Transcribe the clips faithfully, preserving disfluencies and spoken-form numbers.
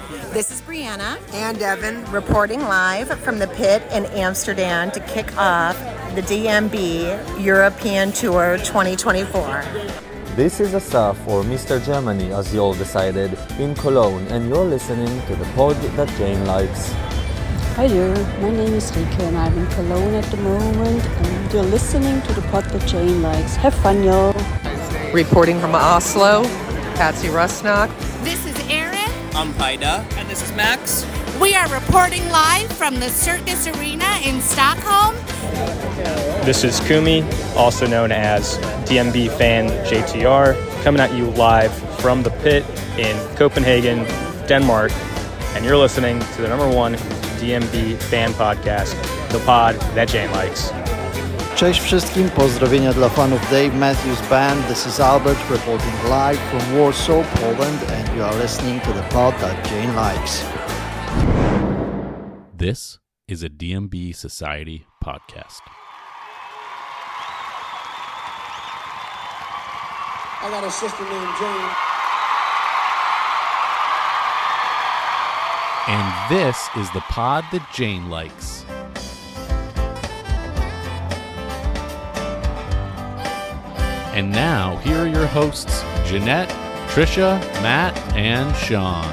This is Brianna and Evan reporting live from the pit in Amsterdam to kick off the D M B European Tour twenty twenty-four. This is Asaf, or Mister Germany as you all decided, in Cologne, and you're listening to the pod that Jane likes. Hi there, my name is Rike and I'm in Cologne at the moment, and you're listening to the pod that Jane likes. Have fun, y'all. Reporting from Oslo, Patsy Rusnak. This is Erin. I'm Paida. And this is Max. We are reporting live from the Circus Arena in Stockholm. This is Kumi, also known as D M B Fan J T R, coming at you live from the pit in Copenhagen, Denmark, and you're listening to the number one D M B fan podcast, the pod that Jane likes. Cześć wszystkim, pozdrowienia dla fanów Dave Matthews Band. This is Albert reporting live from Warsaw, Poland, and you are listening to the pod that Jane likes. This is a D M B Society podcast. I got a sister named Jane. And this is the pod that Jane likes. And now, here are your hosts, Jeanette, Trisha, Matt, and Sean.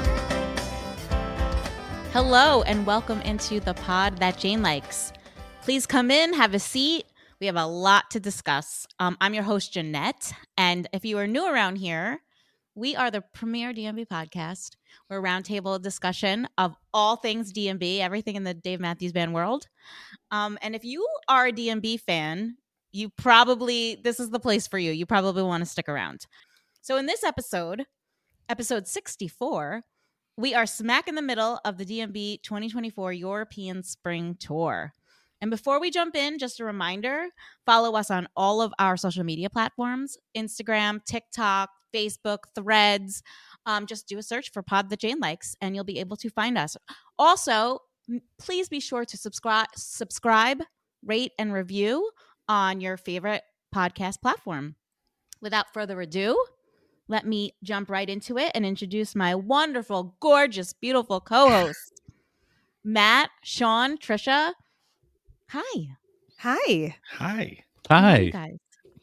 Hello, and welcome into the pod that Jane likes. Please come in, have a seat. We have a lot to discuss. Um, I'm your host, Jeanette, and if you are new around here, we are the premier D M B podcast. We're a roundtable discussion of all things D M B, everything in the Dave Matthews Band world. Um, and if you are a D M B fan, you probably, this is the place for you. You probably want to stick around. So in this episode, episode sixty-four, we are smack in the middle of the D M B twenty twenty-four European Spring Tour. And before we jump in, just a reminder, follow us on all of our social media platforms, Instagram, TikTok, Facebook, Threads. Um, just do a search for Pod That Jane Likes, and you'll be able to find us. Also, m- please be sure to subscribe, subscribe, rate, and review on your favorite podcast platform. Without further ado, let me jump right into it and introduce my wonderful, gorgeous, beautiful co-hosts, Matt, Sean, Trisha. Hi. Hi. Hi. How Hi. are you guys?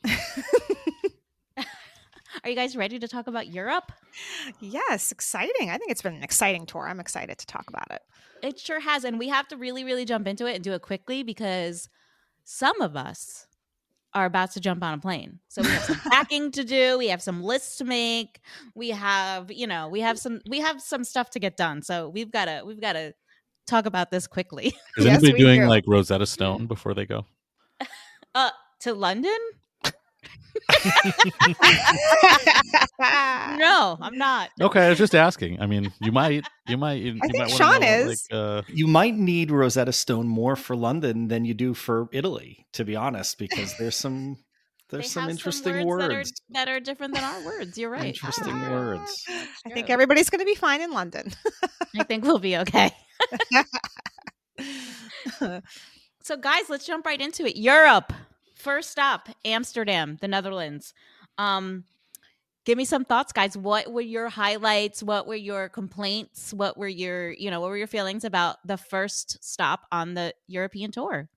Are you guys ready to talk about Europe? Yes, exciting. I think it's been an exciting tour. I'm excited to talk about it. It sure has. And we have to really, really jump into it and do it quickly because some of us are about to jump on a plane. So we have some packing to do. We have some lists to make. We have, you know, we have some we have some stuff to get done. So we've got to we've got to talk about this quickly. Is Yes, anybody we doing do. like Rosetta Stone before they go? Uh to London? No, I'm not. Okay, I was just asking. I mean, you might, you might, you, I you think might wanna Sean know, is. Like, uh, You might need Rosetta Stone more for London than you do for Italy, to be honest, because there's some there's They some have interesting words, words. That, are, that are different than our words. You're right. Interesting Ah. words. I think everybody's going to be fine in London. I think we'll be okay. So, guys, let's jump right into it. Europe. First stop, Amsterdam, the Netherlands. Um, give me some thoughts, guys. What were your highlights? What were your complaints? What were your, you know, what were your feelings about the first stop on the European tour?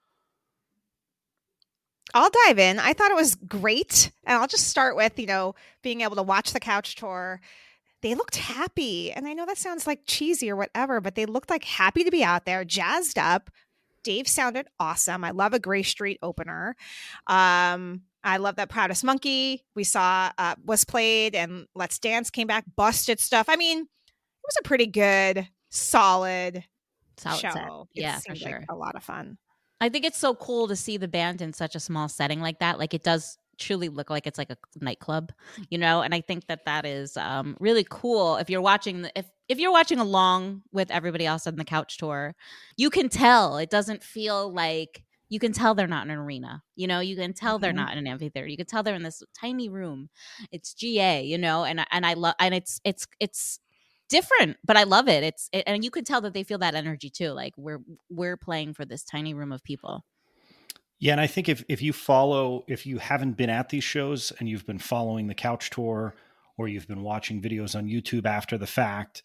I'll dive in. I thought it was great. And I'll just start with, you know, being able to watch the couch tour. They looked happy. And I know that sounds like cheesy or whatever, but they looked like happy to be out there, jazzed up. Dave sounded awesome. I love a Grey Street opener. Um, I love that Proudest Monkey we saw uh, was played, and Let's Dance came back, busted stuff. I mean, it was a pretty good, solid, Solid show. set. It Yeah, for seemed sure. like a lot of fun. I think it's so cool to see the band in such a small setting like that. Like it does truly look like it's like a nightclub, you know? And I think that that is um, really cool. If you're watching, the, if, if you're watching along with everybody else on the couch tour, you can tell it doesn't feel like, you can tell they're not in an arena, you know, you can tell they're Mhm. not in an amphitheater. You can tell they're in this tiny room. It's G A, you know, and, and I love, and it's, it's, it's, different, but I love it. It's it, and you can tell that they feel that energy too. Like we're we're playing for this tiny room of people. Yeah, and I think if if you follow, if you haven't been at these shows and you've been following the couch tour, or you've been watching videos on YouTube after the fact,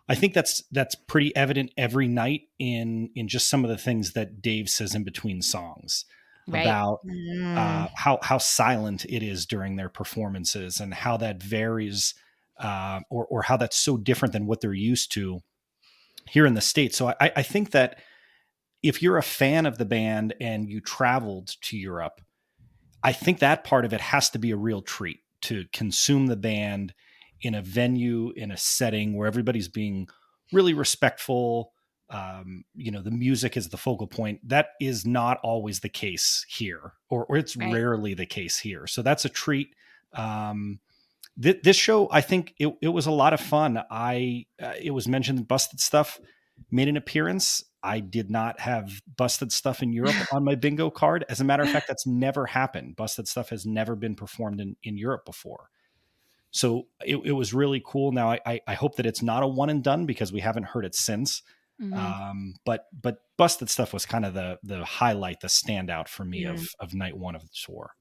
I think that's that's pretty evident every night in in just some of the things that Dave says in between songs right. about mm. uh, how how silent it is during their performances and how that varies uh, or or how that's so different than what they're used to here in the States. So I, I think that if you're a fan of the band and you traveled to Europe, I think that part of it has to be a real treat to consume the band in a venue, in a setting where everybody's being really respectful. Um, you know, the music is the focal point. That is not always the case here, or, or it's right. rarely the case here. So that's a treat. Um, th- this show, I think it, it was a lot of fun. I, uh, it was mentioned that Busted Stuff made an appearance. I did not have Busted Stuff in Europe on my bingo card. As a matter of fact, that's never happened. Busted Stuff has never been performed in, in Europe before. So it, it was really cool. Now, I, I hope that it's not a one and done because we haven't heard it since. Mm-hmm. Um, but but Busted Stuff was kind of the the highlight, the standout for me mm-hmm. of, of night one of the tour.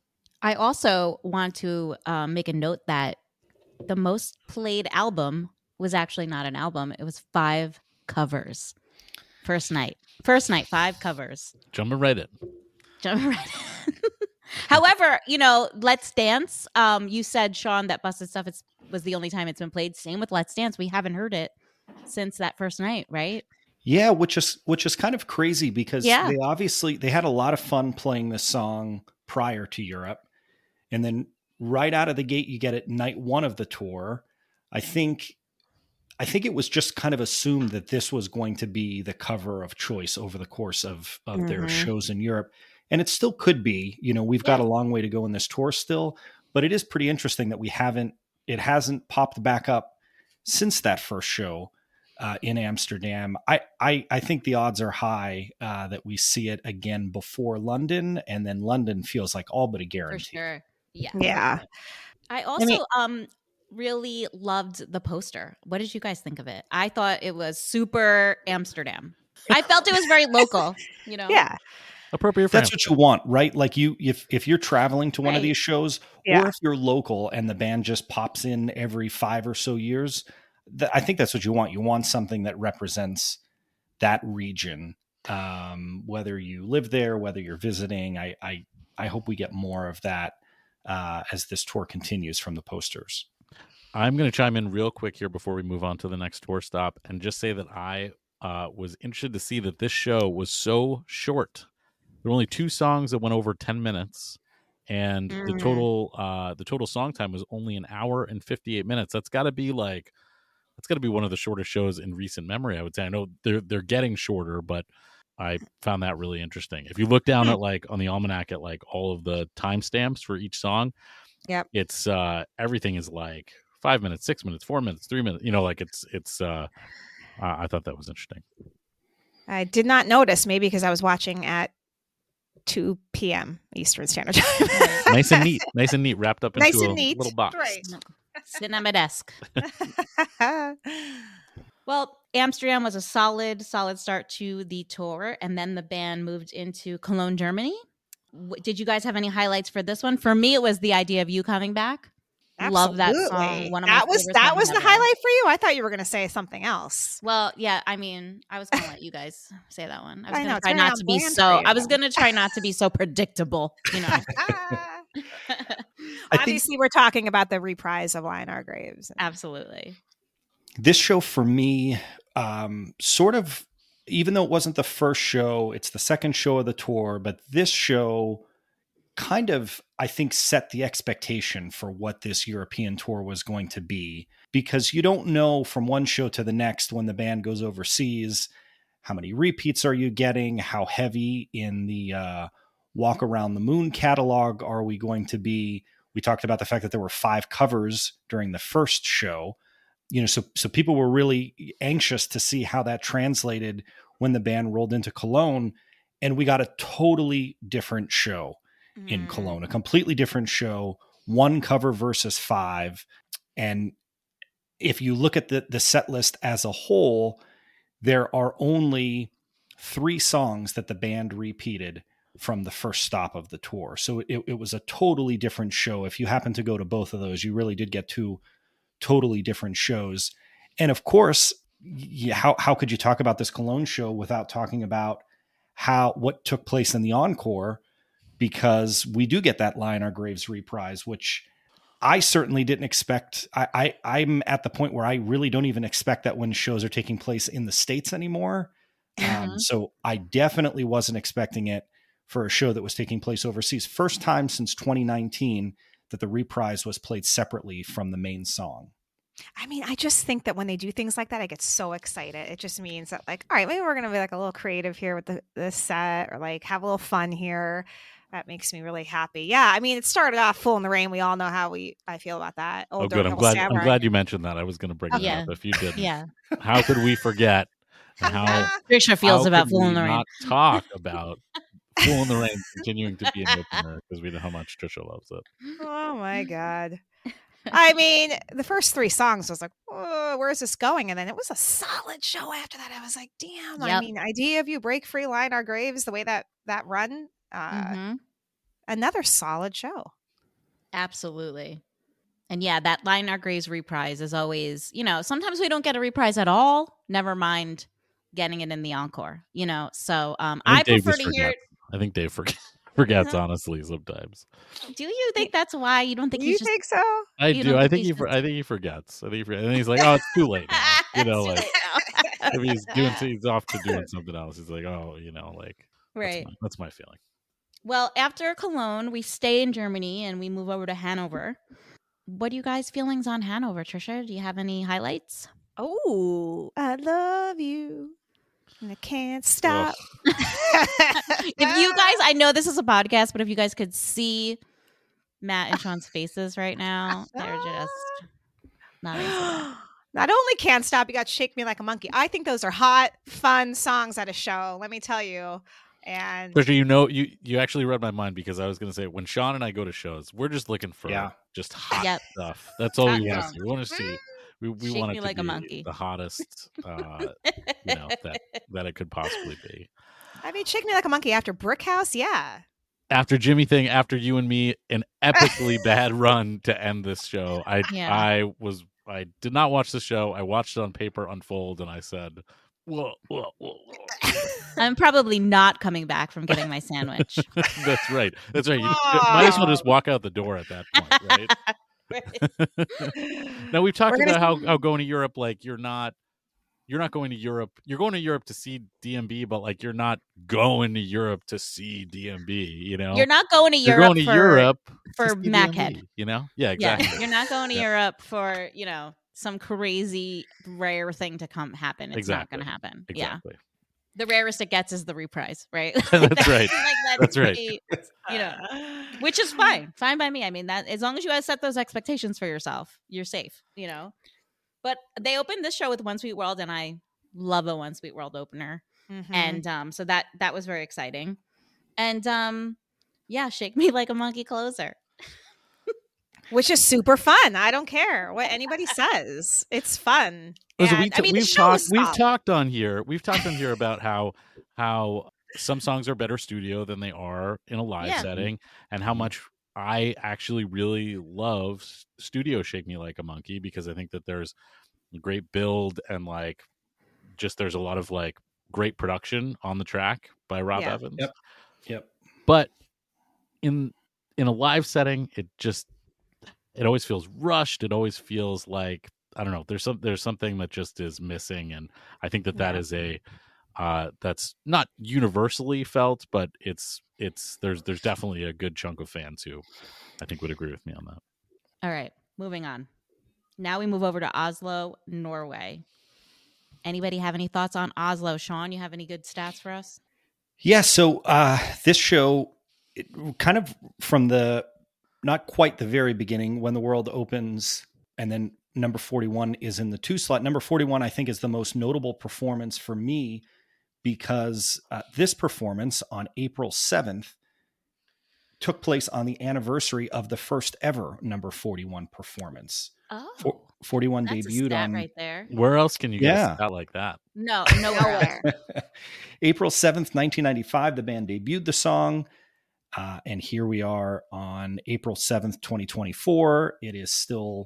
I also want to um, make a note that the most played album was actually not an album. It was five covers. First night. First night, five covers. Jumping right in. Jumping right in. However, you know, Let's Dance, um, you said, Sean, that Busted Stuff is, was the only time it's been played. Same with Let's Dance. We haven't heard it since that first night, right? Yeah, which is which is kind of crazy because yeah. they obviously, they had a lot of fun playing this song prior to Europe. And then right out of the gate, you get it night one of the tour. I think... I think it was just kind of assumed that this was going to be the cover of choice over the course of, of mm-hmm. their shows in Europe. And it still could be, you know, we've yeah. got a long way to go in this tour still, but it is pretty interesting that we haven't, it hasn't popped back up since that first show uh, in Amsterdam. I, I, I think the odds are high uh, that we see it again before London, and then London feels like all but a guarantee. For sure. Yeah. Yeah. I also, I mean, um, really loved the poster. What did you guys think of it? I thought it was super Amsterdam. I felt it was very local, you know? Yeah. Appropriate for That's what you want, right? Like you, if, if you're traveling to one right. of these shows yeah. or if you're local and the band just pops in every five or so years, th- I think that's what you want. You want something that represents that region. Um, whether you live there, whether you're visiting, I, I, I hope we get more of that uh, as this tour continues from the posters. I'm going to chime in real quick here before we move on to the next tour stop and just say that I uh, was interested to see that this show was so short. There were only two songs that went over ten minutes, and mm. the total uh, the total song time was only an hour and fifty-eight minutes. That's got to be like that's got to be one of the shortest shows in recent memory, I would say. I know they're they're getting shorter, but I found that really interesting. If you look down at like on the almanac at like all of the timestamps for each song, yep, it's uh, everything is like five minutes, six minutes, four minutes, three minutes. You know, like it's it's. Uh, uh, I thought that was interesting. I did not notice, maybe because I was watching at two p.m. Eastern Standard Time. Nice and neat, nice and neat, wrapped up into nice and a neat. little box. Right. Sitting at my desk. Well, Amsterdam was a solid, solid start to the tour, and then the band moved into Cologne, Germany. W- did you guys have any highlights for this one? For me, it was the idea of you coming back. Absolutely. Love that song. One of that my was favorite that songs was the ever. highlight for you. I thought you were going to say something else. Well, yeah. I mean, I was going to let you guys say that one. I was I going know, to try it's not very to be on brand so. for you. I was going to try not to be so predictable. You know. Obviously, we're talking about the reprise of Lion Our Graves. Absolutely. This show for me, um, sort of, even though it wasn't the first show, it's the second show of the tour, but this show kind of, I think, set the expectation for what this European tour was going to be, because you don't know from one show to the next when the band goes overseas, how many repeats are you getting? How heavy in the uh, Walk Around the Moon catalog are we going to be? We talked about the fact that there were five covers during the first show. You know, so so people were really anxious to see how that translated when the band rolled into Cologne, and we got a totally different show mm. in Cologne, a completely different show, one cover versus five. And if you look at the, the set list as a whole, there are only three songs that the band repeated from the first stop of the tour. So it, it was a totally different show. If you happen to go to both of those, you really did get two totally different shows. And of course, yeah, how, how could you talk about this Cologne show without talking about how, what took place in the encore? Because we do get that Lie in Our Graves reprise, which I certainly didn't expect. I, I, I'm at the point where I really don't even expect that when shows are taking place in the States anymore. Mm-hmm. Um, so I definitely wasn't expecting it for a show that was taking place overseas. First time since twenty nineteen that the reprise was played separately from the main song. I mean, I just think that when they do things like that, I get so excited. It just means that, like, all right, maybe we're going to be like a little creative here with the, the set, or like have a little fun here. That makes me really happy. Yeah, I mean, it started off Fool in the Rain. We all know how we I feel about that. Oh, good. I'm glad. I'm glad you mentioned that. I was going to bring it yeah. up if you didn't. Yeah. How could we forget? And how Trisha feels about Fool in the Rain. Not talk about Fool in the Rain continuing to be an opener because we know how much Trisha loves it. Oh my God. I mean, the first three songs was like, oh, where is this going? And then it was a solid show after that. I was like, damn. Yep. I mean, Idea of You, Break Free, Lie in Our Graves, the way that that run, uh, mm-hmm. another solid show. Absolutely. And yeah, that Lie in Our Graves reprise is always, you know, sometimes we don't get a reprise at all. Never mind getting it in the encore, you know. So um, I, I prefer to forget. hear it. I think Dave forgets. Forgets honestly sometimes. Do you think that's why you don't think you he's just, think so? I do. I think he. For, I think he forgets. I think he forgets. And he's like, "Oh, it's too late now." You know, like if he's doing, he's off to doing something else. He's like, "Oh, you know, like right." That's my, that's my feeling. Well, after Cologne, we stay in Germany and we move over to Hanover. What are you guys' feelings on Hanover, Trisha? Do you have any highlights? Oh, I love you. And I can't stop. If you guys, I know this is a podcast, but if you guys could see Matt and Sean's faces right now, they're just not into it. Not only Can't Stop, you got Shake Me Like a Monkey. I think those are hot, fun songs at a show. Let me tell you. And Trisha, you know, you you actually read my mind because I was going to say when Sean and I go to shows, we're just looking for yeah. just hot yep. stuff. That's all hot we want to see. We want to see. We, we Shake want it me to like be a monkey. The hottest, uh, you know, that, that it could possibly be. I mean, Shake Me Like a Monkey after Brick House, yeah. After Jimmy Thing, after You and Me, an epically bad run to end this show. I yeah. I was I did not watch the show. I watched it on paper unfold, and I said, "Whoa, whoa, whoa, whoa." I'm probably not coming back from getting my sandwich. That's right. That's right. You might as well just walk out the door at that point, right? Now we've talked about how, how going to Europe, like you're not you're not going to Europe. You're going to Europe to see D M B, but like you're not going to Europe to see D M B. You know, you're not going to you're Europe. Going to for, Europe for Machead. You know, yeah, exactly. Yeah, you're not going to yeah. Europe for you know some crazy rare thing to come happen. It's exactly. not going to happen. Exactly. Yeah. The rarest it gets is the reprise, right? That's right. Like, that's right. Be, you know, which is fine, fine by me. I mean, that as long as you guys set those expectations for yourself, you're safe. You know. But they opened this show with One Sweet World, and I love a One Sweet World opener, mm-hmm. and um, so that that was very exciting. And um, yeah, Shake Me Like a Monkey closer. Which is super fun. I don't care what anybody says. It's fun. And, we t- I mean, we've talked. We've talked on here. We've talked on here about how how some songs are better studio than they are in a live yeah. setting, and how much I actually really love studio Shake Me Like a Monkey because I think that there's a great build and like just there's a lot of like great production on the track by Rob yeah. Evans. Yep. Yep. But in in a live setting, it just it always feels rushed. It always feels like, I don't know, there's some there's something that just is missing, and I think that that yeah. is a uh, that's not universally felt, but it's it's there's there's definitely a good chunk of fans who I think would agree with me on that. All right, moving on. Now we move over to Oslo, Norway. Anybody have any thoughts on Oslo? Sean, you have any good stats for us? Yeah, so uh, this show, it, kind of from the not quite the very beginning when the world opens, and then number forty-one is in the two slot. Number forty-one, I think, is the most notable performance for me because uh, this performance on April seventh took place on the anniversary of the first ever number forty-one performance. Oh, For, forty-one that's debuted a stat on right there. Where else can you get yeah. a stat like that? No, nowhere. April seventh, nineteen ninety-five, the band debuted the song. Uh, and here we are on April seventh, twenty twenty-four. It is still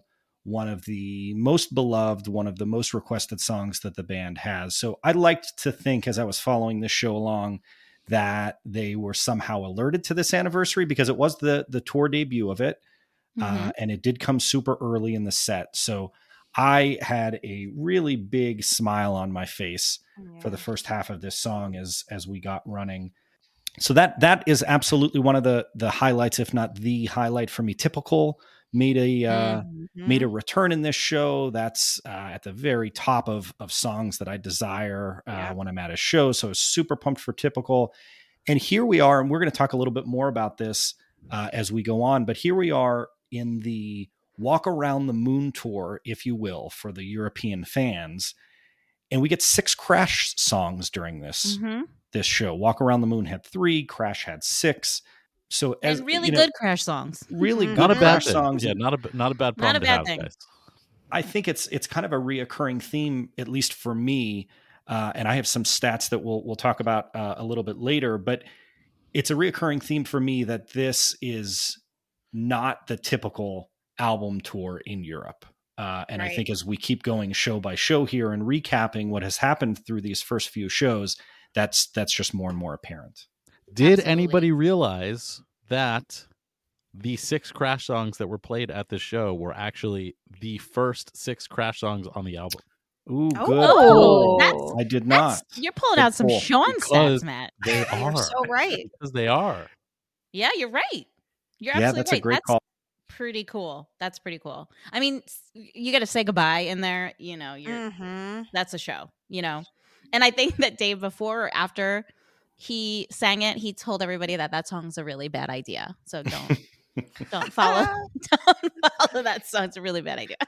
one of the most beloved, one of the most requested songs that the band has. So I liked to think, as I was following this show along, that they were somehow alerted to this anniversary, because it was the the tour debut of it. Mm-hmm. Uh, and it did come super early in the set. So I had a really big smile on my face yeah. for the first half of this song as as we got running. So that that is absolutely one of the the highlights, if not the highlight for me. Typical made a uh, mm-hmm. made a return in this show. That's uh, at the very top of of songs that I desire uh, yeah. when I'm at a show. So super pumped for Typical. And here we are, and we're going to talk a little bit more about this uh, as we go on. But here we are in the Walk Around the Moon tour, if you will, for the European fans, and we get six Crash songs during this mm-hmm. this show. Walk Around the Moon had three, Crash had six. So as and really you know, good Crash songs, really mm-hmm. good not a bad Crash thing. songs. Yeah, not a not a bad problem not a to bad have, thing. guys. I think it's it's kind of a reoccurring theme, at least for me. Uh, and I have some stats that we'll we'll talk about uh, a little bit later. But it's a reoccurring theme for me that this is not the typical album tour in Europe. Uh, and right. I think as we keep going show by show here and recapping what has happened through these first few shows, that's that's just more and more apparent. Did Absolutely. anybody realize that the six Crash songs that were played at this show were actually the first six Crash songs on the album? Ooh, oh, good. Oh, that's, I did not. You're pulling good out some pull. Sean Because stats, Matt. They are. You're so right. Because they are. Yeah, you're right. You're yeah, absolutely that's right. a great that's call. pretty cool. That's pretty cool. I mean, you got to say goodbye in there. You know, you're mm-hmm. that's a show. You know, and I think that Dave, before or after he sang it, he told everybody that that song's a really bad idea. So don't don't follow don't follow that song. It's a really bad idea.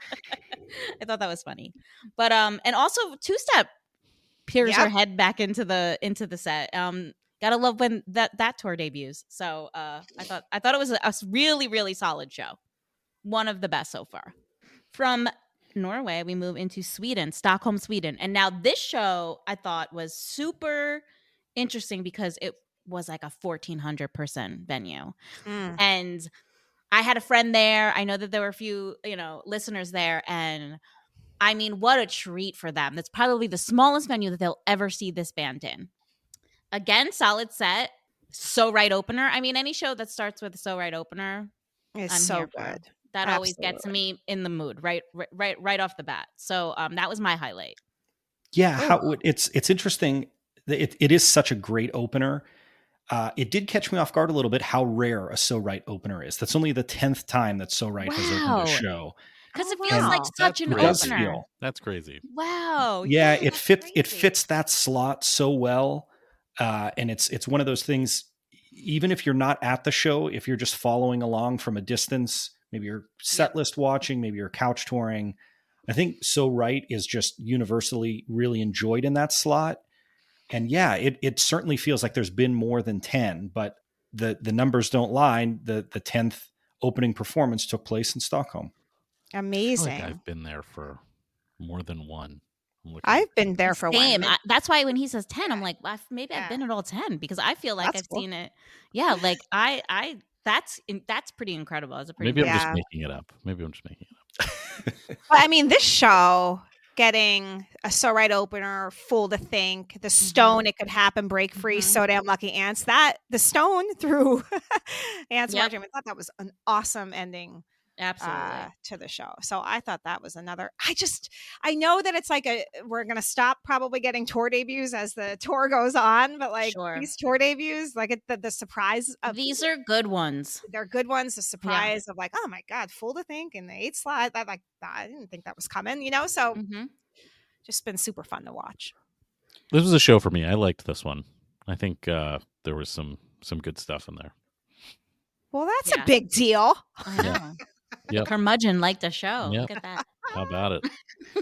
I thought that was funny, but um, and also two step peers yep. her head back into the into the set. Um, gotta love when that that tour debuts. So uh, I thought I thought it was a, a really really solid show, one of the best so far. From Norway, we move into Sweden, Stockholm, Sweden, and now this show I thought was super interesting because it was like a fourteen hundred person venue, mm. and I had a friend there. I know that there were a few, you know, listeners there, and I mean, what a treat for them. That's probably the smallest venue that they'll ever see this band in. Again, solid set, So Right opener. I mean, any show that starts with a So Right opener is I'm so here for. good. That Absolutely. Always gets me in the mood, right, right, right off the bat. So um, that was my highlight. Yeah, how, it's it's interesting. It it is such a great opener. Uh, it did catch me off guard a little bit how rare a So Right opener is. That's only the tenth time that So Right wow. has opened a show. Because oh, it feels wow. like such That's an crazy. opener. Feel. That's crazy. Wow. Yeah, yeah it fits crazy. it fits that slot so well. Uh, and it's it's one of those things, even if you're not at the show, if you're just following along from a distance, maybe you're set yep. list watching, maybe you're couch touring, I think So Right is just universally really enjoyed in that slot. And yeah, it it certainly feels like there's been more than ten, but the the numbers don't lie. The the tenth opening performance took place in Stockholm. Amazing. I feel like I've been there for more than one. I've been there for Same. one. I, that's why when he says ten, I'm like, well, maybe yeah. I've been at all ten because I feel like that's I've cool. seen it. Yeah, like I, I, that's that's pretty incredible. It's a pretty maybe I'm yeah. just making it up. Maybe I'm just making it up. Well, I mean, this show getting a So Right opener, Fool to Think, the Stone, mm-hmm. It Could Happen, Break Free, mm-hmm. So Damn Lucky Ants. That the Stone through Ants yep. Marching. I thought that was an awesome ending. Absolutely. Uh, to the show. So I thought that was another, I just, I know that it's like a, we're going to stop probably getting tour debuts as the tour goes on, but like sure. these tour debuts, like it, the, the surprise of these are good ones. They're good ones. The surprise yeah. of like, oh my God, Fool to Think in the eighth slot. That like, I didn't think that was coming, you know? So mm-hmm. just been super fun to watch. This was a show for me. I liked this one. I think uh, there was some, some good stuff in there. Well, that's yeah. a big deal. I know. Yeah. Yep. Curmudgeon liked the show. Yep. Look at that. How about it?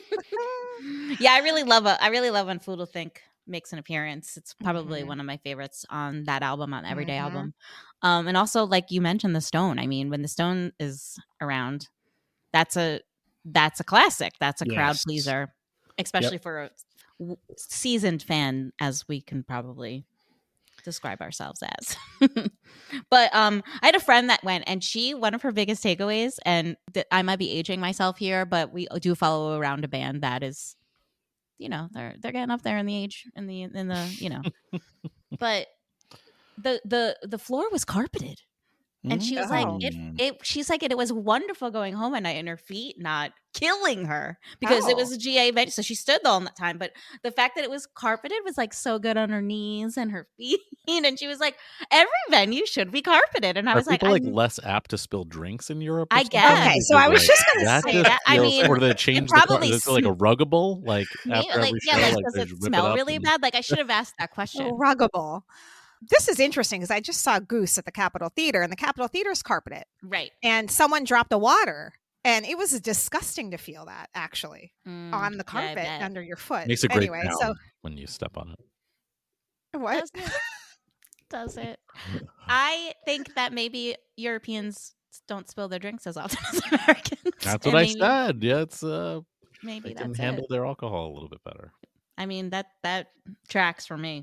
Yeah, I really love it. I really love when Fool to Think makes an appearance. It's probably mm-hmm. one of my favorites on that album, on Everyday mm-hmm. album. Um, and also, like you mentioned, the Stone. I mean, when the Stone is around, that's a that's a classic. That's a yes. crowd pleaser, especially yep. for a w- seasoned fan, as we can probably describe ourselves as. But um, I had a friend that went, and she, one of her biggest takeaways, and th- I might be aging myself here, but we do follow around a band that is, you know, they're they're getting up there in the age, in the in the you know, but the the the floor was carpeted. And she was Oh. like, it, it, she's like, it, it was wonderful going home at night and her feet not killing her because it Oh. was a G A venue. So she stood the whole time. But the fact that it was carpeted was like so good on her knees and her feet. And she was like, every venue should be carpeted. And I Are was like, people like I'm- less apt to spill drinks in Europe? or I something? guess. Okay, so I was Because, just like, gonna that say just that. I feels- mean, or do they it change the car? probably Is it like a ruggable? Like Maybe, after like, every yeah, show, like, like, does they it just rip smell up really and- bad? Like, I should have asked that question. Oh, ruggable. This is interesting because I just saw Goose at the Capitol Theater, and the Capitol Theater is carpeted, Right. and someone dropped a water, and it was disgusting to feel that actually Mm, on the yeah, I carpet bet. under your foot. Makes a great anyway, sound so when you step on it. what? Does it? Does it? I think that maybe Europeans don't spill their drinks as often as Americans. That's and what I maybe, said. Yeah, it's uh, Maybe they can that's handle it. their alcohol a little bit better. I mean, that that tracks for me.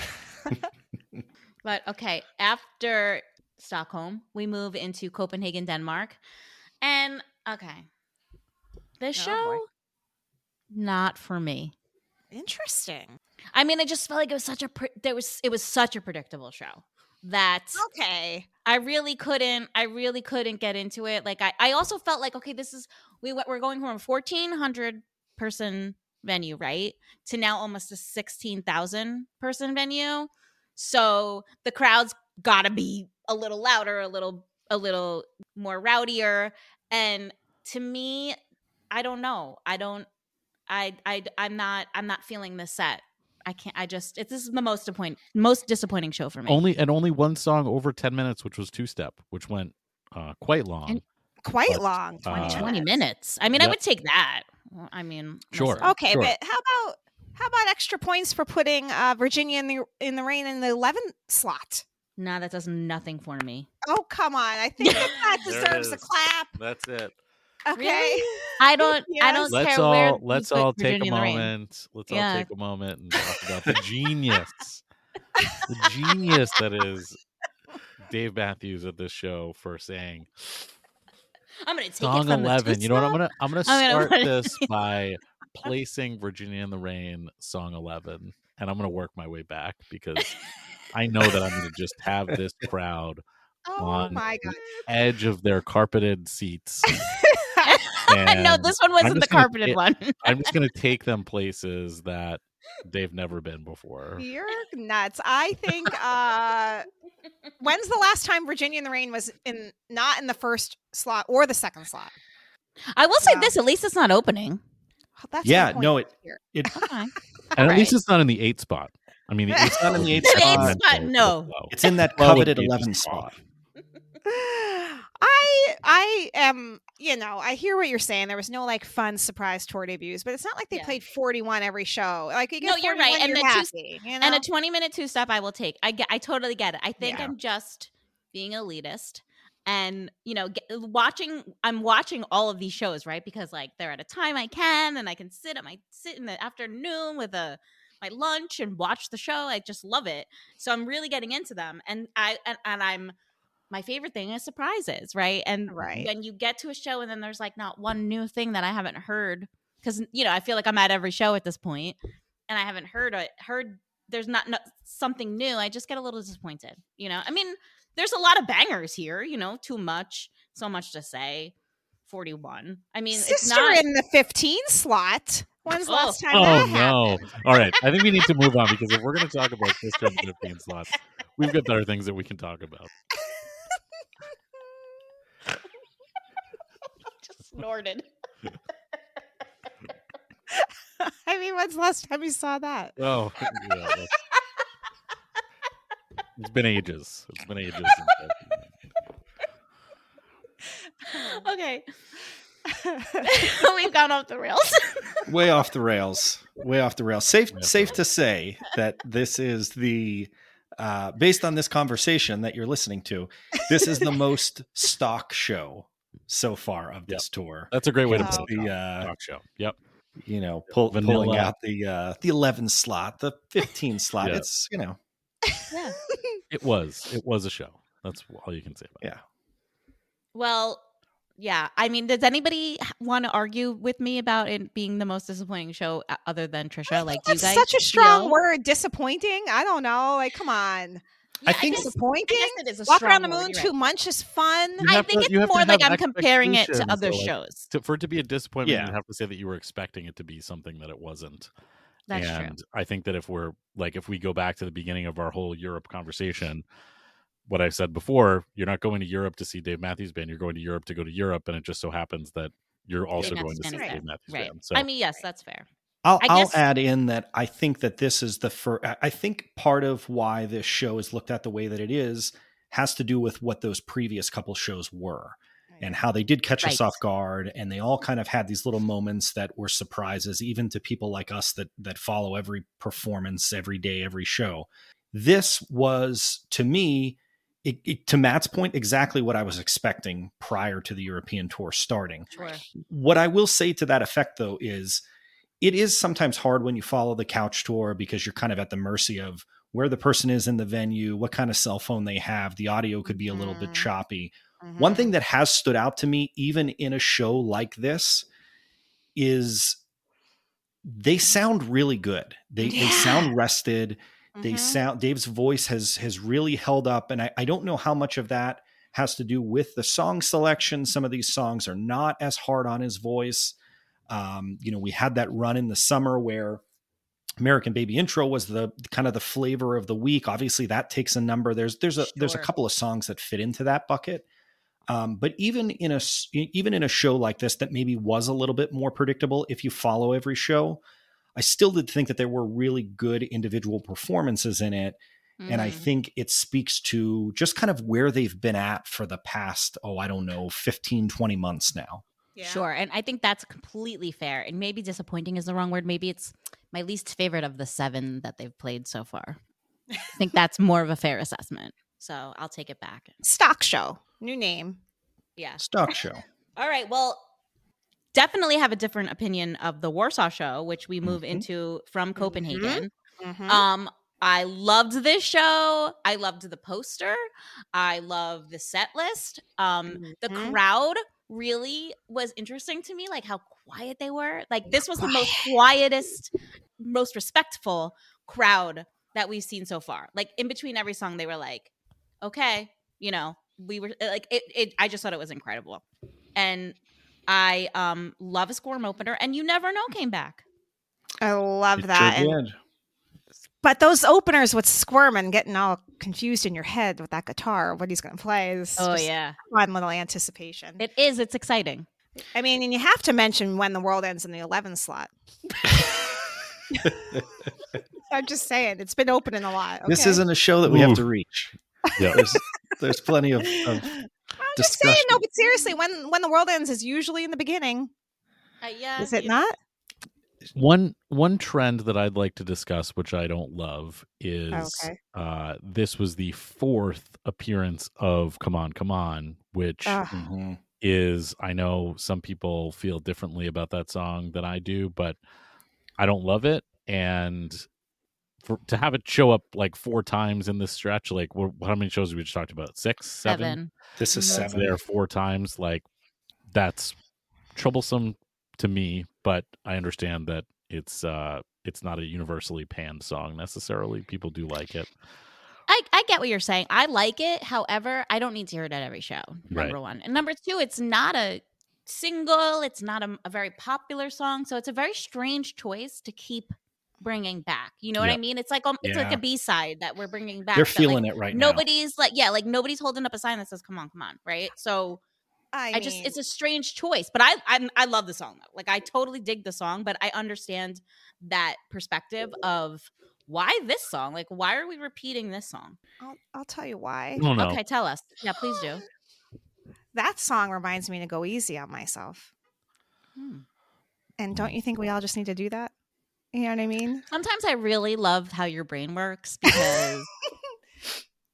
But okay, after Stockholm, we move into Copenhagen, Denmark. And okay, this Oh, show, not for me. Interesting. I mean, I just felt like it was such a pre- there was it was such a predictable show that Okay. I really couldn't I really couldn't get into it. Like I, I also felt like, okay, this is we went- we're going from a fourteen hundred person venue, right, to now almost a sixteen thousand person venue. So the crowd's got to be a little louder, a little a little more rowdier. And to me, I don't know. I don't I I I'm not I'm not feeling this set. I can't. I just. It's this is the most disappoint, most disappointing show for me. Only and only one song over ten minutes, which was Two Step, which went uh, quite long. And- Quite But, long. uh, twenty, twenty minutes. I mean, I Yep. would take that. Well, I mean, Sure. listen. Okay, Sure. but how about how about extra points for putting uh, Virginia in the in the rain in the eleventh slot? Nah, that does nothing for me. Oh come on! I think that, that There it deserves a is. clap. That's it. Okay. Really? I don't. I Yes. don't Let's care where. all you let's put all take Virginia a in the Rain. moment. Let's Yeah. all take a moment and talk about the genius, the genius that is Dave Matthews at this show for saying I'm gonna take it song from the eleven. two You know what? I'm step. gonna I'm gonna I'm gonna start put it- this by placing Virginia in the Rain song eleven, and I'm gonna work my way back because I know that I'm gonna just have this crowd Oh on my god! the edge of their carpeted seats. no, And this one I'm wasn't the just gonna carpeted ta- one. I'm just gonna take them places that they've never been before. You're nuts. I think. uh When's the last time Virginia in the Rain was in not in the first slot or the second slot? I will say Wow. this: at least it's not opening. Oh, that's my Yeah, point no, it here. it Okay. And All at least right. it's not in the eight spot. I mean, the eight It's not in the eight The eight spot. spot, no. it's in that Well, coveted would be eleven just spot. off. I I am, you know, I hear what you're saying. There was no like fun surprise tour debuts, but it's not like they Yeah. played forty-one every show. Like you get No, you're right. forty-one, And you're the two- happy, you know? And a twenty minute two step I will take. I get I totally get it. I think Yeah. I'm just being elitist and you know get, watching I'm watching all of these shows, right? Because like they're at a time I can and I can sit at my sit in the afternoon with a my lunch and watch the show. I just love it. So I'm really getting into them. And I and, and I'm my favorite thing is surprises, right? And Right. when you get to a show and then there's like not one new thing that I haven't heard because you know I feel like I'm at every show at this point and I haven't heard it heard there's not no, something new. I just get a little disappointed, you know. I mean, there's a lot of bangers here, you know. Too much, so much to say. forty-one. I mean, Sister it's not. in the fifteen slot. When's the Oh. last time Oh that no! happened? All right, I think we need to move on because if we're going to talk about Sister in the fifteen slots, we've got better things that we can talk about. Just snorted. I mean, when's the last time you saw that? Oh, yeah, that's- it's been ages. It's been ages. Since I've- Okay. We've gone off the rails. Way off the rails. Way off the rails. Safe Way off the safe rails. to say that this is the uh, based on this conversation that you're listening to, this is the most stock show so far of this tour. That's a great way to Wow. put it. The uh, Talk show. Yep. you know, pull, Vanilla. pulling out the uh, the eleven slot, the fifteen slot. Yeah. It's you know, Yeah. It was. It was a show. That's all you can say about it. Yeah. Well, yeah. I mean, does anybody want to argue with me about it being the most disappointing show uh, other than Trisha? Like, do you That's guys such a strong feel- word. Disappointing. I don't know. Like, come on. Yeah, I think guess- Disappointing. I guess it is a Walk strong around the word, moon you're too right. much is fun. You I have think to- it's you have to more like have I'm comparing it to expectations, other though, like, shows. to, for it to be a disappointment, Yeah. you have to say that you were expecting it to be something that it wasn't. That's and true. I think that if we're like, if we go back to the beginning of our whole Europe conversation, what I said before, you're not going to Europe to see Dave Matthews Band. You're going to Europe to go to Europe, and it just so happens that you're also Dave going to Matthews see Band is Dave there. Matthews Right. Band. So I mean, yes, that's fair. I'll, I I'll guess- add in that I think that this is the first, I think part of why this show is looked at the way that it is has to do with what those previous couple shows were and how they did catch us Right. off guard. And they all kind of had these little moments that were surprises, even to people like us that, that follow every performance, every day, every show. This was, to me, it, it, to Matt's point, exactly what I was expecting prior to the European tour starting. Sure. What I will say to that effect, though, is it is sometimes hard when you follow the couch tour because you're kind of at the mercy of where the person is in the venue, what kind of cell phone they have. The audio could be a little bit choppy. Mhm. One thing that has stood out to me, even in a show like this, is they sound really good. They, they Yeah. sound rested. They Mhm. sound, Dave's voice has has really held up. And I, I don't know how much of that has to do with the song selection. Some of these songs are not as hard on his voice. Um, you know, we had that run in the summer where American Baby Intro was the kind of the flavor of the week. Obviously that takes a number. There's, there's a, there's a Sure. couple of songs that fit into that bucket. Um, but even in a, s- even in a show like this, that maybe was a little bit more predictable, if you follow every show, I still did think that there were really good individual performances in it. And I Mhm. think it speaks to just kind of where they've been at for the past, oh, I don't know, fifteen, twenty months now. Yeah. Sure. And I think that's completely fair. And maybe disappointing is the wrong word. Maybe it's my least favorite of the seven that they've played so far. I think that's more of a fair assessment. So I'll take it back. Stock show. New name. Yeah. Stock show. All right. Well, definitely have a different opinion of the Warsaw show, which we move Mhm. into from Copenhagen. Mhm. Um, I loved this show. I loved the poster. I love the set list. Um, the Mhm. crowd really was interesting to me, like how quiet they were. Like this was the most quietest, most respectful crowd that we've seen so far. Like in between every song, they were like, okay, you know, we were like, it, it I just thought it was incredible. And I um love a Squirm opener, and You Never Know came back. I love It that. sure And- did. but those openers with Squirm and getting all confused in your head with that guitar, what he's going to play is Oh just yeah, fun little anticipation. it is. It's exciting. I mean, and you have to mention When the World Ends in the eleventh slot. I'm just saying, it's been opening a lot. This okay? isn't a show that we Ooh. have to reach. Yeah. There's, there's plenty of, of I'm just discussion. saying, no, but seriously, when when the world ends is usually in the beginning. Uh, yeah, Is it you- not? One one trend that I'd like to discuss, which I don't love, is Okay. uh, this was the fourth appearance of "Come On, Come On," which Ugh. Mhm. is, I know some people feel differently about that song than I do, but I don't love it. And for, to have it show up like four times in this stretch, like what, how many shows have we just talked about? Six, seven? seven. This is Mhm. It's seven. there four times. Like that's troublesome to me, but I understand that it's uh it's not a universally panned song necessarily. People do like it. I, I get what you're saying. I like it. However, I don't need to hear it at every show. Number Right. one. And number two, it's not a single. It's not a, a very popular song. So it's a very strange choice to keep bringing back. You know what I Yep. mean? It's like um, it's like Yeah. a B-side that we're bringing back. They're that, feeling like, it right now. Nobody's like, yeah, like nobody's holding up a sign that says, come on, come on. Right. So I, I just mean, it's a strange choice, but I I I love the song though. Like I totally dig the song, but I understand that perspective of why this song? Like why are we repeating this song? I'll, I'll tell you why. I don't know. Okay, tell us. Yeah, please do. That song reminds me to go easy on myself. Hmm. And don't you think we all just need to do that? You know what I mean? Sometimes I really love how your brain works because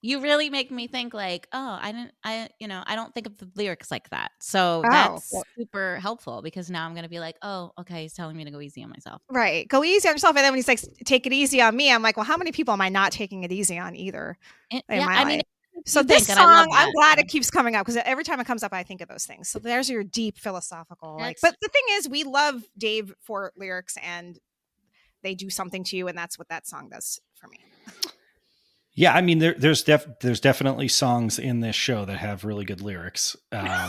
You really make me think like, oh, I didn't, I, you know, I don't think of the lyrics like that. So Oh. that's super helpful because now I'm going to be like, oh, okay, he's telling me to go easy on myself. Right. Go easy on yourself. And then when he's like, take it easy on me, I'm like, well, how many people am I not taking it easy on either? It, in yeah, my I life? mean, So you this think, and I love song, I'm that. glad it keeps coming up because every time it comes up, I think of those things. So there's your deep philosophical. Like, That's- but the thing is, we love Dave for lyrics, and they do something to you, and that's what that song does for me. Yeah, I mean, there, there's def, there's definitely songs in this show that have really good lyrics. Um,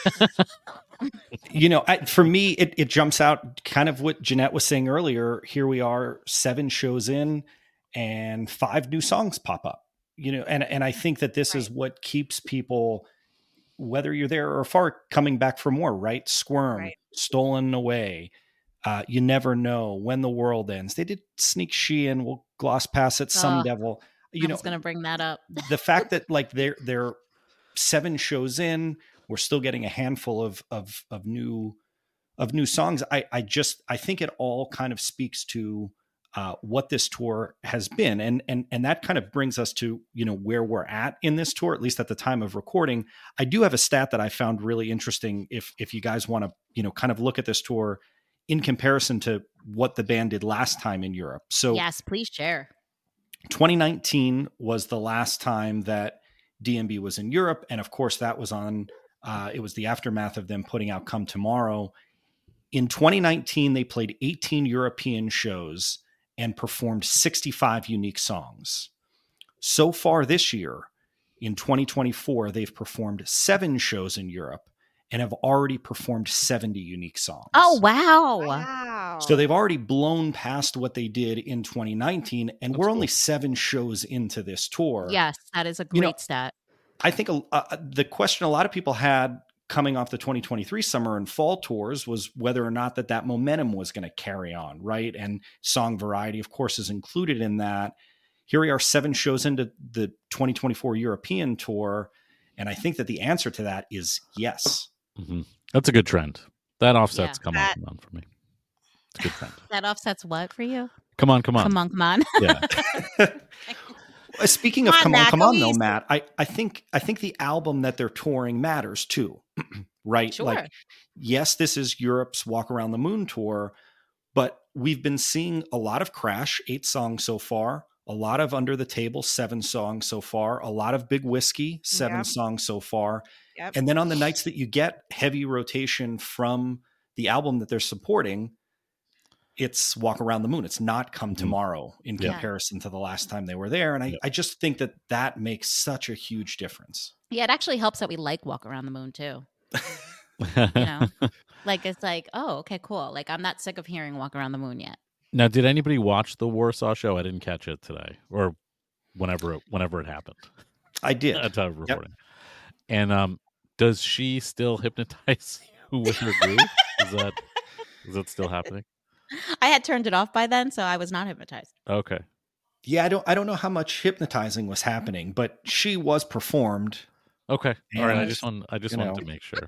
you know, I, for me, it, it jumps out kind of what Jeanette was saying earlier. Here we are, seven shows in, and five new songs pop up. You know, and and I think that this Right. is what keeps people, whether you're there or far, coming back for more. Right? Squirm, Right. Stolen Away. Uh, you never know when the world ends. They did sneak she in. We'll gloss past it. Some Oh, Devil. You I know, was going to bring that up. the fact that like they're they're seven shows in, we're still getting a handful of of of new of new songs. I I just I think it all kind of speaks to uh, what this tour has been, and and and that kind of brings us to, you know, where we're at in this tour, at least at the time of recording. I do have a stat that I found really interesting. If if you guys want to, you know, kind of look at this tour in comparison to what the band did last time in Europe. So Yes, please share. twenty nineteen was the last time that D M B was in Europe. And of course that was on, uh, it was the aftermath of them putting out Come Tomorrow. In twenty nineteen, they played eighteen European shows and performed sixty-five unique songs. So far this year, in twenty twenty-four, they've performed seven shows in Europe and have already performed seventy unique songs. Oh, wow. Wow. So they've already blown past what they did in twenty nineteen, and That's we're cool. only seven shows into this tour. Yes, that is a You great know, stat. I think uh, the question a lot of people had coming off the twenty twenty-three summer and fall tours was whether or not that that momentum was going to carry on, right? And song variety, of course, is included in that. Here we are seven shows into the twenty twenty-four European tour, and I think that the answer to that is yes. Mm-hmm. That's a good trend. That offsets Yeah. come That- on, come on for me. It's a good trend. That offsets what for you? Come on, come on. Come on, come on. Yeah. Uh, Speaking of Come on, come on, Matt, come go on, though, easy. Matt, I, I think I think the album that they're touring matters too, right? Sure. Like, yes, this is Europe's Walk Around the Moon tour, but we've been seeing a lot of Crash, eight songs so far, a lot of Under the Table, seven songs so far, a lot of Big Whiskey, seven Yep. songs so far. Yep. And then on the nights that you get heavy rotation from the album that they're supporting, it's Walk Around the Moon. It's not Come Tomorrow in Yeah. comparison to the last time they were there. And I, Yeah. I just think that that makes such a huge difference. Yeah, it actually helps that we like Walk Around the Moon too. You know, like it's like, oh, okay, cool. Like I'm not sick of hearing Walk Around the Moon yet. Now, did anybody watch the Warsaw show? I didn't catch it today, or whenever it, whenever it happened. I did. At time of recording. And um, does she still hypnotize you with her groove? Is that is that still happening? I had turned it off by then, so I was not hypnotized. Okay. Yeah, I don't I don't know how much hypnotizing was happening, but she was performed. Okay. All right. I And, just want I just you wanted know. to make sure.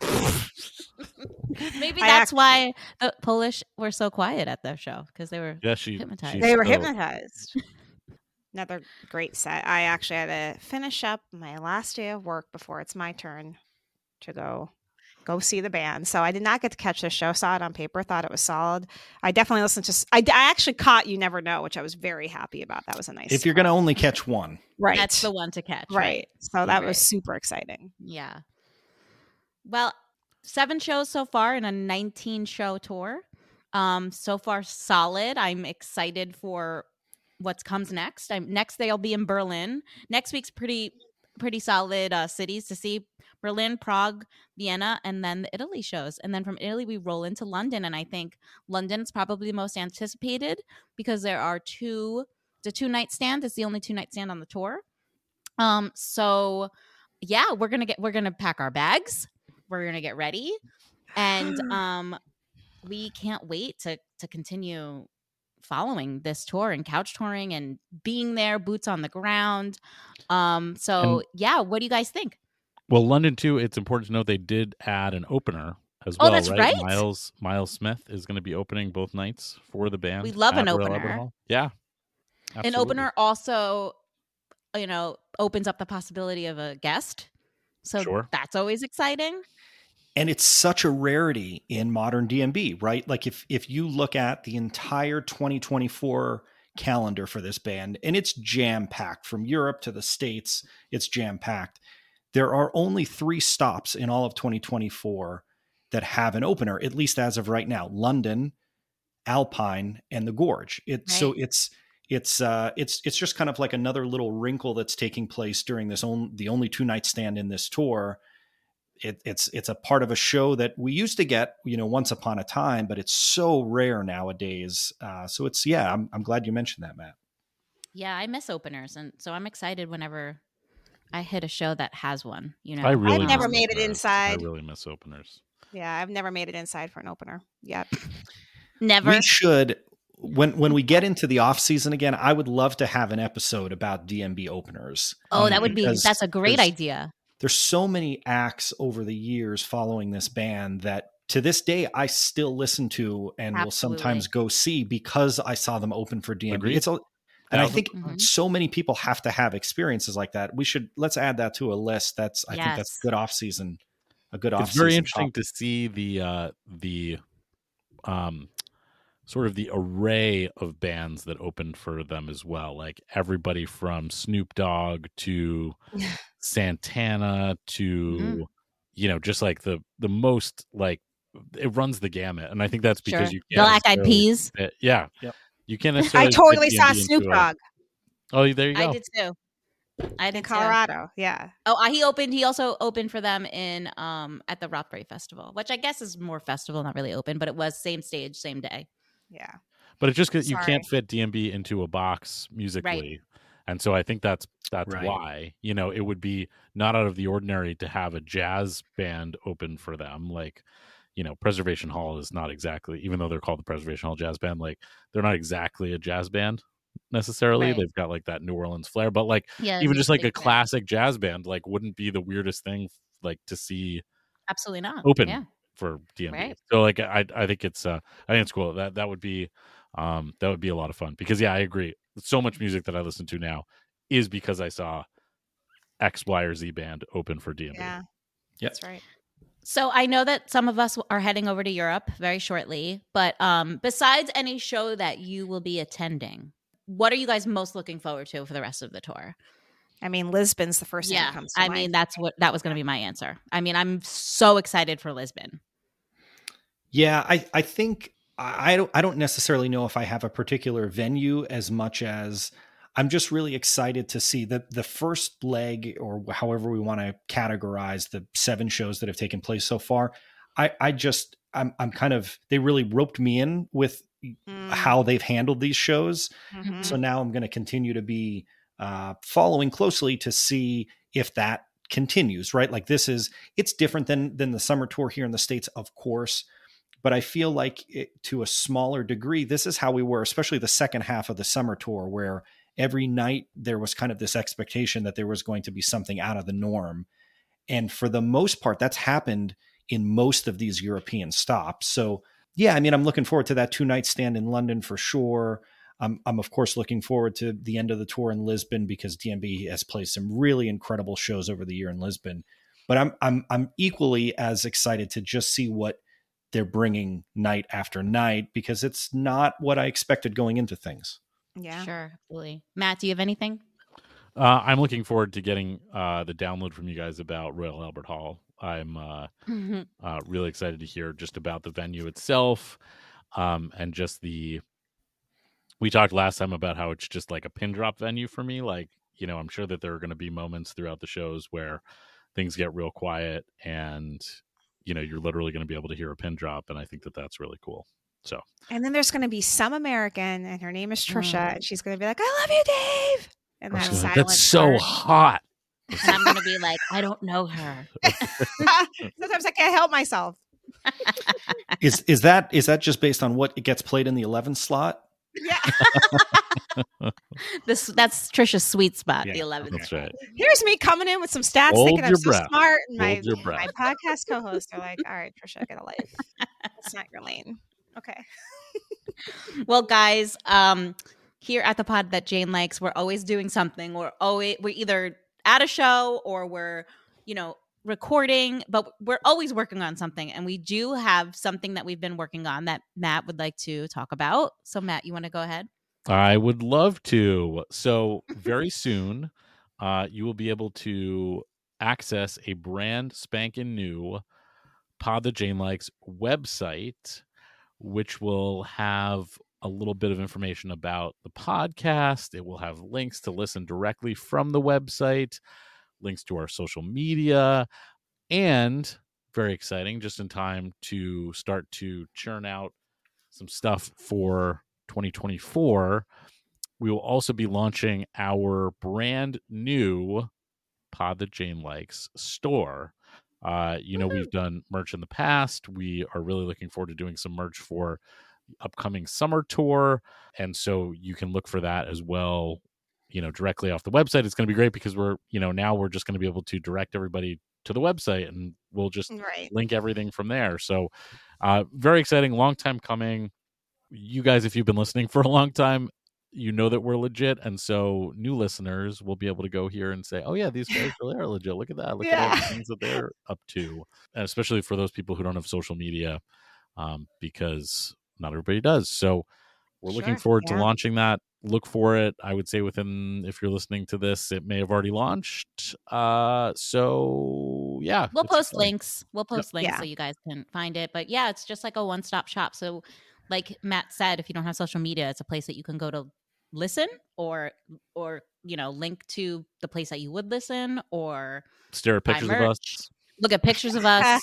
Maybe I that's act- why the Polish were so quiet at their show because they were Yeah, she hypnotized. she's They were so- hypnotized. Another great set. I actually had to finish up my last day of work before it's my turn to go go see the band. So I did not get to catch the show. Saw it on paper, thought it was solid. I definitely listened to. s- I, I actually caught You Never Know, which I was very happy about. That was a nice. If you're going to only catch one. right, That's the one to catch. right. Right. So that was Right. super exciting. Yeah. Well, seven shows so far in a nineteen show tour. Um, so far solid. I'm excited for what comes next. I'm next they'll be in Berlin. Next week's pretty pretty solid uh, cities to see: Berlin, Prague, Vienna, and then the Italy shows. And then from Italy we roll into London, and I think London's probably the most anticipated because there are two the two night stand. It's the only two night stand on the tour. Um, so yeah, we're gonna get we're gonna pack our bags. We're gonna get ready, and um, we can't wait to to continue following this tour and couch touring and being there, boots on the ground. Um, so And- yeah, what do you guys think? Well, London too. It's important to note they did add an opener as Oh, well. that's right. Miles Miles Smith is going to be opening both nights for the band. We love at an Royal opener. Albert Hall. Yeah, An absolutely. opener also you know, opens up the possibility of a guest. So Sure. that's always exciting. And it's such a rarity in modern D M B, right? Like if if you look at the entire twenty twenty-four calendar for this band, and it's jam-packed from Europe to the States, it's jam-packed. There are only three stops in all of twenty twenty-four that have an opener, at least as of right now: London, Alpine, and the Gorge. It right. So it's it's uh, it's it's just kind of like another little wrinkle that's taking place during this on, the only two night stand in this tour. It, it's it's a part of a show that we used to get, you know, once upon a time, but it's so rare nowadays. Uh, so it's yeah, I'm I'm glad you mentioned that, Matt. Yeah, I miss openers, and so I'm excited whenever I hit a show that has one. You know, I really I've never made openers. it inside. I really miss openers. Yeah, I've never made it inside for an opener yet. Never. We should. When when we get into the off season again, I would love to have an episode about D M B openers. Oh, um, that would be that's a great idea. There's so many acts over the years following this band that to this day I still listen to and Absolutely. will sometimes go see because I saw them open for D M B. Agreed. It's a, and I think mm-hmm. so many people have to have experiences like that. We should let's add that to a list. That's I yes. think that's good off season. A good off. It's very interesting top. to see the uh, the um. sort of the array of bands that opened for them as well. Like everybody from Snoop Dogg to Santana to, mm-hmm. you know, just like the, the most like it runs the gamut. And I think that's because sure. you can't. Black Eyed Peas. Yeah. Yep. You can't necessarily. I totally saw Snoop Dogg. Oh, there you go. I did too. I did in Colorado. Too. Yeah. Oh, uh, he opened. He also opened for them in um at the Rothbury Festival, which I guess is more festival, not really open, but it was same stage, same day. Yeah. But it's just because you can't fit D M B into a box musically. Right. And so I think that's that's right. why, you know, it would be not out of the ordinary to have a jazz band open for them. Like, you know, Preservation Hall is not exactly, even though they're called the Preservation Hall Jazz Band, like they're not exactly a jazz band necessarily. Right. They've got like that New Orleans flair, but like yeah, even just like a classic jazz band, like wouldn't be the weirdest thing like to see absolutely not open yeah. for D M B. Right. So like I I think it's uh I think it's cool. That that would be um that would be a lot of fun because yeah, I agree. So much music that I listen to now is because I saw X, Y, or Z band open for D M B. Yeah. Yep. That's right. So I know that some of us are heading over to Europe very shortly, but um besides any show that you will be attending, what are you guys most looking forward to for the rest of the tour? I mean, Lisbon's the first thing yeah, that comes to I mind. mean, that's what that was going to be my answer. I mean, I'm so excited for Lisbon. Yeah, I, I think I don't I don't necessarily know if I have a particular venue as much as I'm just really excited to see the the first leg, or however we want to categorize the seven shows that have taken place so far. I, I just I'm I'm kind of they really roped me in with mm. how they've handled these shows. Mm-hmm. So now I'm going to continue to be uh, following closely to see if that continues, right? Like this is, it's different than, than the summer tour here in the States, of course, but I feel like it, to a smaller degree, this is how we were, especially the second half of the summer tour, where every night there was kind of this expectation that there was going to be something out of the norm. And for the most part, that's happened in most of these European stops. So yeah, I mean, I'm looking forward to that two night stand in London for sure. I'm, I'm of course looking forward to the end of the tour in Lisbon because D M B has played some really incredible shows over the year in Lisbon. But I'm I'm I'm equally as excited to just see what they're bringing night after night, because it's not what I expected going into things. Yeah, sure, absolutely. Matt, do you have anything? Uh, I'm looking forward to getting uh, the download from you guys about Royal Albert Hall. I'm uh, mm-hmm. uh, really excited to hear just about the venue itself, um, and just the. We talked last time about how it's just like a pin drop venue for me. Like, you know, I'm sure that there are going to be moments throughout the shows where things get real quiet, and you know, you're literally going to be able to hear a pin drop, and I think that that's really cool. So, and then there's going to be some American, and her name is Trisha, mm. and she's going to be like, "I love you, Dave." And that silent that's so part. hot. And I'm going to be like, I don't know her. Sometimes I can't help myself. is is that is that just based on what it gets played in the eleventh slot? Yeah. this that's Trisha's sweet spot, yeah, the eleventh. That's right. Here's me coming in with some stats, Hold thinking I'm so breath. smart, and my, my podcast co-hosts are like, "All right, Trisha, get a life. It's not your lane." Okay. Well, guys, um, here at the pod that Jane likes, we're always doing something. We're always we're either at a show or we're, you know, recording, but we're always working on something. And we do have something that we've been working on that Matt would like to talk about. So Matt, you want to go ahead? I would love to. So very soon, uh, you will be able to access a brand spanking new Pod That Jane Likes website, which will have a little bit of information about the podcast. It will have links to listen directly from the website, links to our social media, and very exciting, just in time to start to churn out some stuff for twenty twenty-four. We will also be launching our brand new Pod That Jane Likes store. Uh, you know, we've done merch in the past. We are really looking forward to doing some merch for the upcoming summer tour. And so you can look for that as well, you know, directly off the website. It's going to be great because we're, you know, now we're just going to be able to direct everybody to the website and we'll just right. link everything from there. So uh, very exciting, long time coming. You guys, if you've been listening for a long time, you know that we're legit. And so new listeners will be able to go here and say, oh yeah, these guys really are legit. Look at that. Look yeah. at all the things that they're up to. And especially for those people who don't have social media, um, because not everybody does. So we're sure. looking forward yeah. to launching that. Look for it. I would say within, if you're listening to this, it may have already launched. Uh, so yeah. We'll post exciting. links. We'll post yep. links yeah. so you guys can find it. But yeah, it's just like a one-stop shop. So like Matt said, if you don't have social media, it's a place that you can go to listen or, or, you know, link to the place that you would listen or stare at pictures of us. Look at pictures of us.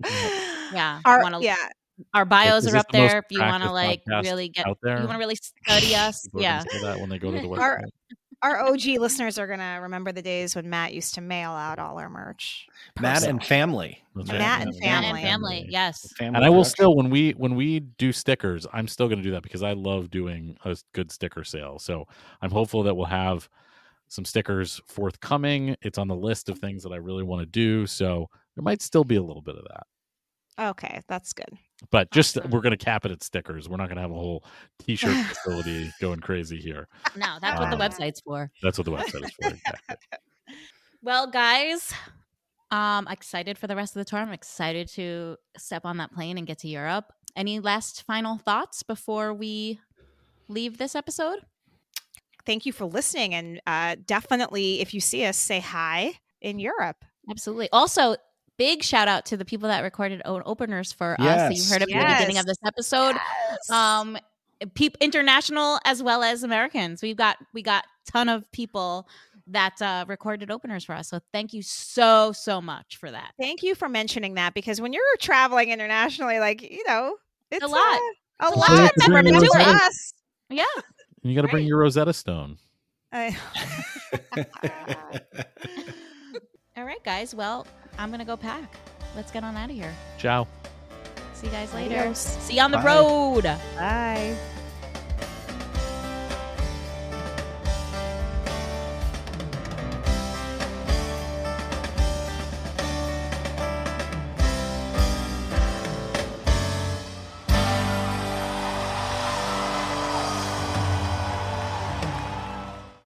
yeah. Our, wanna, yeah. Our bios is are up the there if you want to like really get, out there? you want to really study us. People yeah. say that when they go to the website. Our, our O G listeners are going to remember the days when Matt used to mail out all our merch. Matt and family. That's Matt right. and Matt and family. family. Yes. Family and I will production. still, when we when we do stickers, I'm still going to do that because I love doing a good sticker sale. So I'm hopeful that we'll have some stickers forthcoming. It's on the list of things that I really want to do. So there might still be a little bit of that. Okay, that's good. But just awesome. We're going to cap it at stickers. We're not going to have a whole T-shirt facility going crazy here. No, that's um, what the website's for. That's what the website is for. Exactly. Well, guys, um, excited for the rest of the tour. I'm excited to step on that plane and get to Europe. Any last final thoughts before we leave this episode? Thank you for listening. And uh, definitely, if you see us, say hi in Europe. Absolutely. Also, big shout out to the people that recorded own openers for yes. us that you heard at yes. the beginning of this episode. Yes. Um, pe- international as well as Americans. We've got we got a ton of people that uh, recorded openers for us. So thank you so, so much for that. Thank you for mentioning that because when you're traveling internationally, like, you know, it's a lot. Uh, a it's lot. A lot. Never been doing us. Yeah. You got to right. bring your Rosetta Stone. I- All right, guys. Well, I'm going to go pack. Let's get on out of here. Ciao. See you guys later. Adios. See you on the Bye. road. Bye.